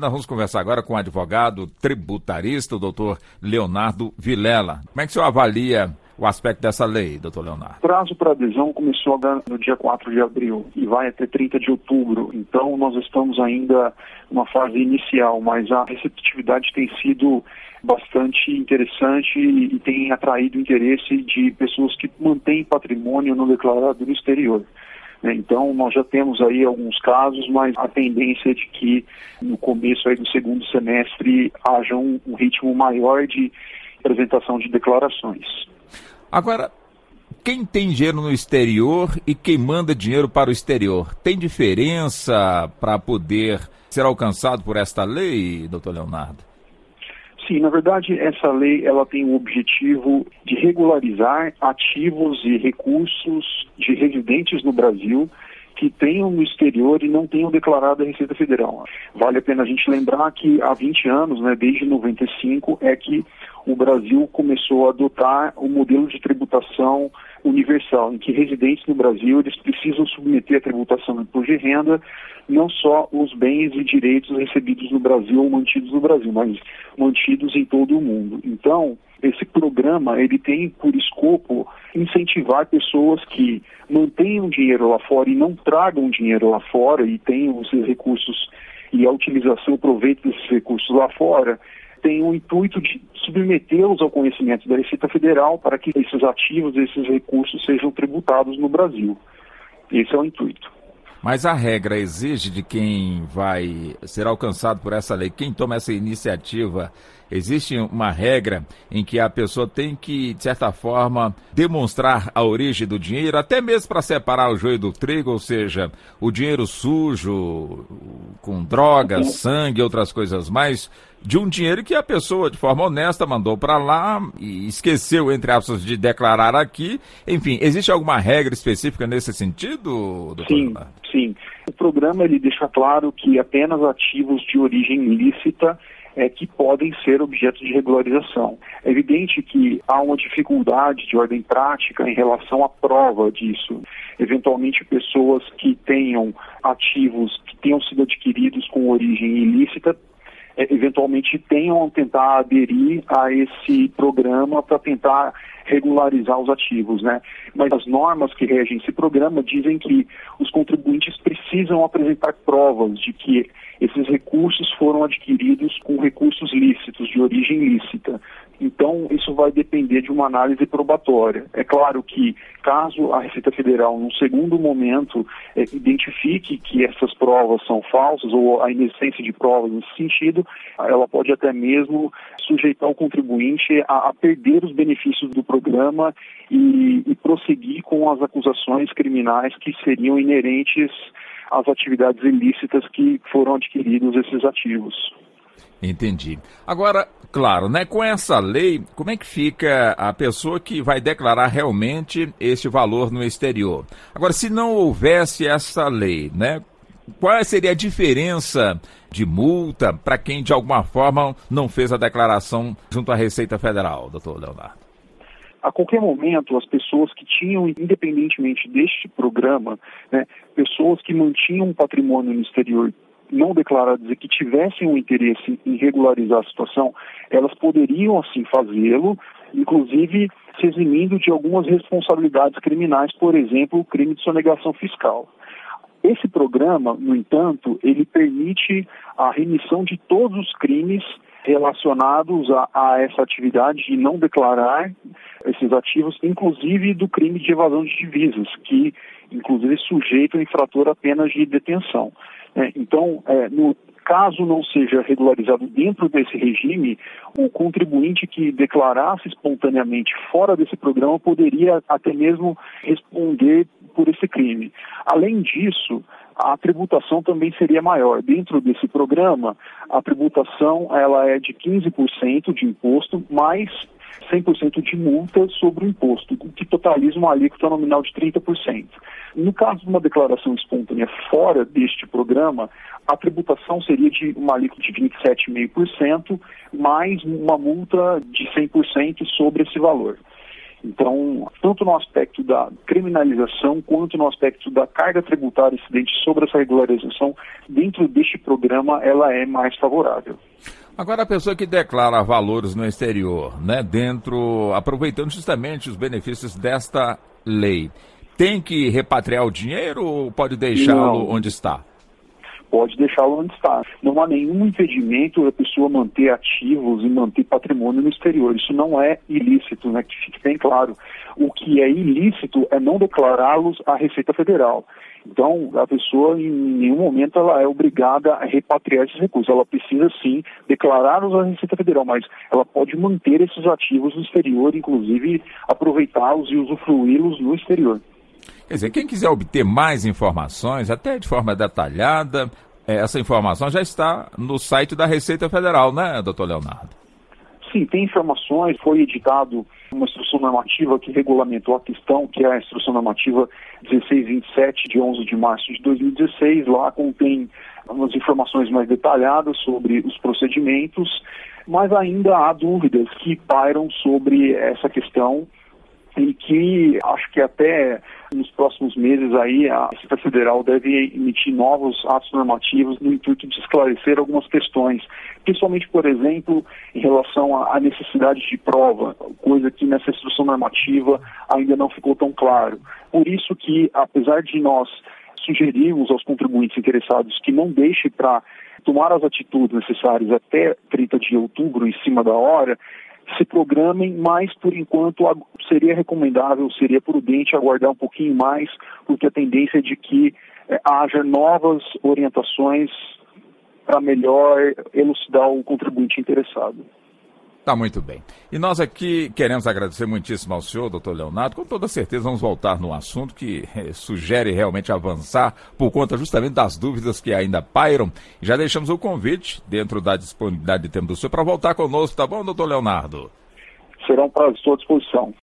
nós vamos conversar agora com o advogado tributarista, o doutor Leonardo Vilela. Como é que o senhor avalia o aspecto dessa lei, doutor Leonardo? O prazo para adesão começou no dia 4 de abril e vai até 30 de outubro. Então, nós estamos ainda numa fase inicial, mas a receptividade tem sido bastante interessante e tem atraído o interesse de pessoas que mantêm patrimônio não declarado no exterior. Então, nós já temos aí alguns casos, mas a tendência é de que no começo aí do segundo semestre haja um ritmo maior de apresentação de declarações. Agora, quem tem dinheiro no exterior e quem manda dinheiro para o exterior, tem diferença para poder ser alcançado por esta lei, doutor Leonardo? Sim, na verdade, essa lei ela tem o objetivo de regularizar ativos e recursos de residentes no Brasil que tenham no exterior e não tenham declarado a Receita Federal. Vale a pena a gente lembrar que há 20 anos, desde 95, é que o Brasil começou a adotar o modelo de tributação universal, em que residentes no Brasil eles precisam submeter a tributação do imposto de renda, não só os bens e direitos recebidos no Brasil ou mantidos no Brasil, mas mantidos em todo o mundo. Então, esse programa ele tem por escopo incentivar pessoas que mantenham dinheiro lá fora e não tragam dinheiro lá fora e tenham os seus recursos e a utilização, o proveito desses recursos lá fora, tem o intuito de submetê-los ao conhecimento da Receita Federal para que esses ativos, esses recursos sejam tributados no Brasil. Esse é o intuito. Mas a regra exige de quem vai ser alcançado por essa lei, quem toma essa iniciativa, existe uma regra em que a pessoa tem que, de certa forma, demonstrar a origem do dinheiro, até mesmo para separar o joio do trigo, ou seja, o dinheiro sujo, com drogas, sangue e outras coisas mais, de um dinheiro que a pessoa, de forma honesta, mandou para lá e esqueceu, entre aspas, de declarar aqui. Enfim, existe alguma regra específica nesse sentido, doutor? Sim. O programa ele deixa claro que apenas ativos de origem ilícita que podem ser objeto de regularização. É evidente que há uma dificuldade de ordem prática em relação à prova disso. Eventualmente, pessoas que tenham ativos que tenham sido adquiridos com origem ilícita eventualmente tenham a tentar aderir a esse programa para tentar regularizar os ativos, Mas as normas que regem esse programa dizem que os contribuintes precisam apresentar provas de que esses recursos foram adquiridos com recursos lícitos, de origem lícita. Então, isso vai depender de uma análise probatória. É claro que, caso a Receita Federal, num segundo momento, identifique que essas provas são falsas ou a inexistência de provas nesse sentido, ela pode até mesmo sujeitar o contribuinte a perder os benefícios do programa e prosseguir com as acusações criminais que seriam inerentes às atividades ilícitas que foram adquiridos esses ativos. Entendi. Agora, claro, com essa lei, como é que fica a pessoa que vai declarar realmente esse valor no exterior? Agora, se não houvesse essa lei, qual seria a diferença de multa para quem, de alguma forma, não fez a declaração junto à Receita Federal, doutor Leonardo? A qualquer momento, as pessoas que tinham, independentemente deste programa, pessoas que mantinham um patrimônio no exterior não declarados e que tivessem um interesse em regularizar a situação, elas poderiam assim fazê-lo, inclusive se eximindo de algumas responsabilidades criminais, por exemplo, o crime de sonegação fiscal. Esse programa, no entanto, ele permite a remissão de todos os crimes relacionados a essa atividade de não declarar esses ativos, inclusive do crime de evasão de divisas, que inclusive sujeita o infrator a penas de detenção. Então, no caso não seja regularizado dentro desse regime, o contribuinte que declarasse espontaneamente fora desse programa poderia até mesmo responder por esse crime. Além disso, a tributação também seria maior. Dentro desse programa, a tributação ela é de 15% de imposto, mais 100% de multa sobre o imposto, o que totaliza uma alíquota nominal de 30%. No caso de uma declaração espontânea fora deste programa, a tributação seria de uma alíquota de 27,5%, mais uma multa de 100% sobre esse valor. Então, tanto no aspecto da criminalização, quanto no aspecto da carga tributária incidente sobre essa regularização, dentro deste programa, ela é mais favorável. Agora, a pessoa que declara valores no exterior, né, aproveitando justamente os benefícios desta lei, tem que repatriar o dinheiro ou pode deixá-lo onde está? Pode deixá-lo onde está. Não há nenhum impedimento a pessoa manter ativos e manter patrimônio no exterior. Isso não é ilícito, né? Que fique bem claro. O que é ilícito é não declará-los à Receita Federal. Então, a pessoa, em nenhum momento, ela é obrigada a repatriar esses recursos. Ela precisa, sim, declará-los à Receita Federal, mas ela pode manter esses ativos no exterior, inclusive aproveitá-los e usufruí-los no exterior. Quer dizer, quem quiser obter mais informações, até de forma detalhada, essa informação já está no site da Receita Federal, né, doutor Leonardo? Sim, tem informações. Foi editado uma instrução normativa que regulamentou a questão, que é a instrução normativa 1627, de 11 de março de 2016. Lá contém umas informações mais detalhadas sobre os procedimentos, mas ainda há dúvidas que pairam sobre essa questão e que acho que até nos próximos meses aí a Receita Federal deve emitir novos atos normativos no intuito de esclarecer algumas questões, principalmente, por exemplo, em relação à necessidade de prova, coisa que nessa instrução normativa ainda não ficou tão claro. Por isso que, apesar de nós sugerirmos aos contribuintes interessados que não deixem para tomar as atitudes necessárias até 30 de outubro, em cima da hora, se programem, mas por enquanto seria recomendável, seria prudente aguardar um pouquinho mais, porque a tendência é de que haja novas orientações para melhor elucidar o contribuinte interessado. Tá muito bem. E nós aqui queremos agradecer muitíssimo ao senhor, doutor Leonardo. Com toda certeza vamos voltar no assunto que sugere realmente avançar por conta justamente das dúvidas que ainda pairam. Já deixamos o convite dentro da disponibilidade de tempo do senhor para voltar conosco, tá bom, doutor Leonardo? Será um prazer, estou à disposição.